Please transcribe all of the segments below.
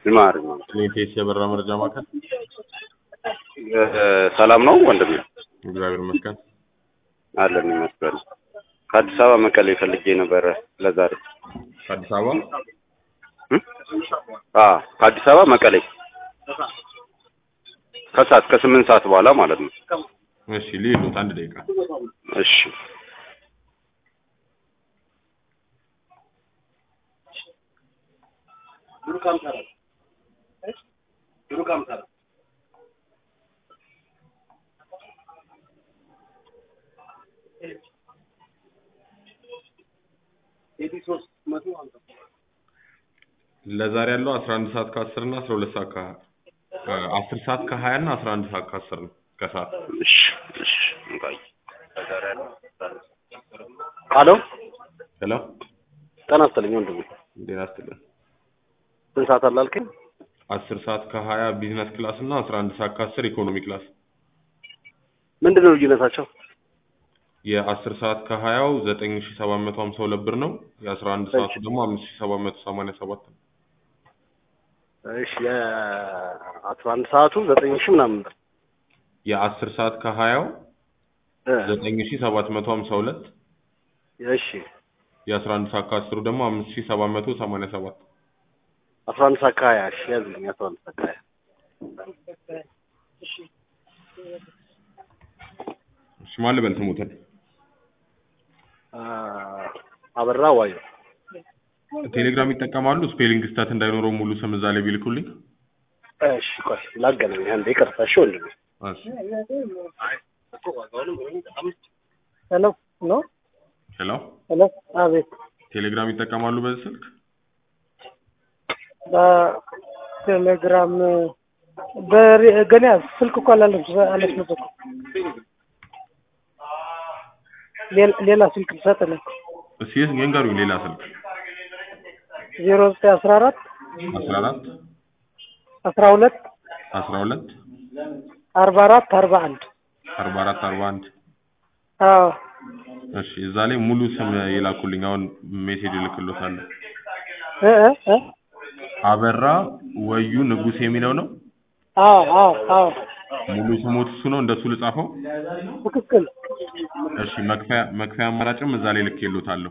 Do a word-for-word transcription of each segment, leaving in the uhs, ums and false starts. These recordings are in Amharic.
ይማር ነው ኔቴስ የበራ መረጃ ማከል ሰላም ነው ወንድሜ እግዚአብሔር ይመስገን አለን ይመስገን ከአዲስ አበባ መቀሌ ፈልጌ ነበር ለዛሬ ከአዲስ አበባ አ ከአዲስ አበባ መቀሌ ከሰዓት ከስምንት ሰዓት በኋላ ማለት ነው እሺ ሊሉት አንድ ደቂቃ እሺ ዱሩካም ታራ ዱሩካም ታራ ኤዲሶስ መቶ አንተ ለዛሬ ያለው አስራ አንድ ሰዓት ከአስር እና አስራ ሁለት ሰዓት ከአስር ሰዓት ከሀያ እና አስራ አንድ ሰዓት ከአስር ነው ከሰዓት እሺ እሺ እንጋይ ለዛሬ ያለው አሎ ሄሎ ጤና ይስጥልኝ ወንድሜ ጤና ይስጥልኝ ስንት ሰዓት አላልከኝ አስር ሰዓት ከሀያ ቢዝነስ ክላስ እና አስራ አንድ ሰዓት ከአስር ኢኮኖሚ ክላስ ምንድነው ልዩነታቸው የአስር ሰዓት ከሀያው ዘጠኝ ሺህ ሰባት መቶ ሃምሳ ሁለት ብር ነው የአስራ አንድ ሰዓቱ ደግሞ አምስት ሺህ ሰባት መቶ ሰማንያ ሰባት ነው እሺ የአስራ አንድ ሰዓቱ ዘጠኝ ሺህ ምናምን ብር የአስር ሰዓት ከሀያው ዘጠኝ ሺህ ሰባት መቶ ሃምሳ ሁለት እሺ የአስራ አንድ ሰዓት ከአስሩ ደግሞ አምስት ሺህ ሰባት መቶ ሰማንያ ሰባት አስራ አንድ ሰዓት ከሀያ እሺ ያዝልኝ አስራ አንድ ሰዓት ከሀያ እሺ እሺ ማን ልበል ስሙትን አበራ ዋዩ ቴሌግራም ይጠቀማሉ ስፔሊንግ ስታት እንዳይኖረው ሙሉ ስም እዛ ላይ ቢልኩልኝ እሺ ቆይ ላገናኝ አንዴ ይቅርታ እሺ ወንድሜ እሺ ሄሎ ኖ ሄሎ ሄሎ አቤት ቴሌግራም ይጠቀማሉ በዚህ ስልክ በቴሌግራም በገና ስልክ እኮ አላለች አለች ነበር ሌላ ስልክ ሰጠኝ እሺ የንገሩ ሌላ ስልክ ዜሮ ዘጠኝ አስራ አራት አስራ አራት አስራ ሁለት አስራ ሁለት አርባ አራት አርባ አንድ አርባ አራት አርባ አንድ አዎ እሺ እዛ ላይ ሙሉ ስም ይላኩልኝ አሁን ሜሴጅ ልክሎታለሁ እ እ አበራ ወዩ ንጉስ የሚለው ነው አዎ አዎ አዎ ሙሉ ስሞት እሱ ነው እንደሱ ልጻፈው ትክክል እሺ መክፈያ መክፈያ አማራጭም እዛ ላይ ልክሎታለሁ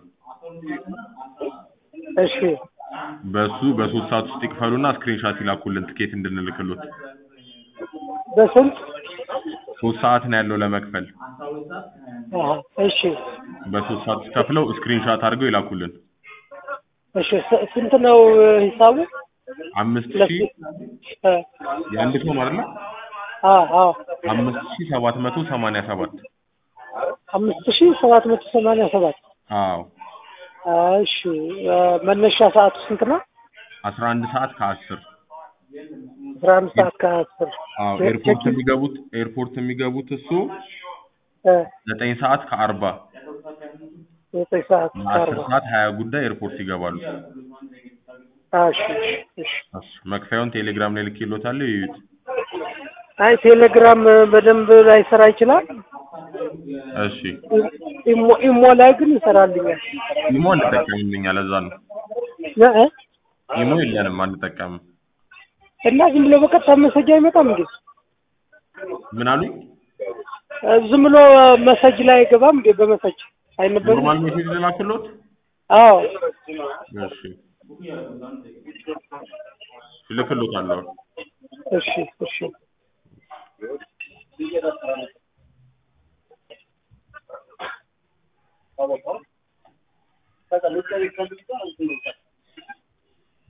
እሺ በሱ በሶስት ሰዓት ውስጥ ይክፈሉና ስክሪንሻት ይላኩልን ትኬት እንድንልክሎት በስንት ሶስት ሰዓት ነው ያለው ለመክፈል አሃ እሺ በሶስት ሰዓት ከፍለው ስክሪንሻት አድርገው ይላኩልን እሺ ስንት ነው ሂሳቡ አምስት ሺህ የአንድ ሰው ነው አይደል አዎ አዎ አምስት ሺህ ሰባት መቶ ሰማንያ ሰባት አምስት ሺህ ሰባት መቶ ሰማንያ ሰባት አዎ እሺ መነሻ ሰዓቱ ስንት ነው አስራ አንድ ሰዓት ከአስር አስራ አንድ ሰዓት ከአስር አዎ ኤርፖርት የሚገቡት ኤርፖርት የሚገቡት እሱ ዘጠኝ ሰዓት ከአርባ ዘጠኝ ሰዓት አስር ሰዓት ሀያ ጉዳይ ኤርፖርት ይገባሉ እሺ እሺ መክፈያውን ቴሌግራም ላይ ልኬሎታለሁ ይዩት አይ ቴሌግራም በደንብ ላይ ሰራ ይችላል እሺ ኢሞ ኢሞ ላይ ግን ይሰራልኛል ኢሞ አንጠቀምልኛ ለዛ ነው እ ኢሞ የለንም አንጠቀምም እና ዝም ብሎ በቀጥታ መሰጅ አይመጣም እንዴ ምን አሉ ዝም ብሎ መሰጅ ላይ አይገባም እንዴ በመሰጅ አይነበብም ኖርማል ሜሴጅ ልላክሎት አዎ እሺ ልክሎታለሁ እሺ እሺ አዎ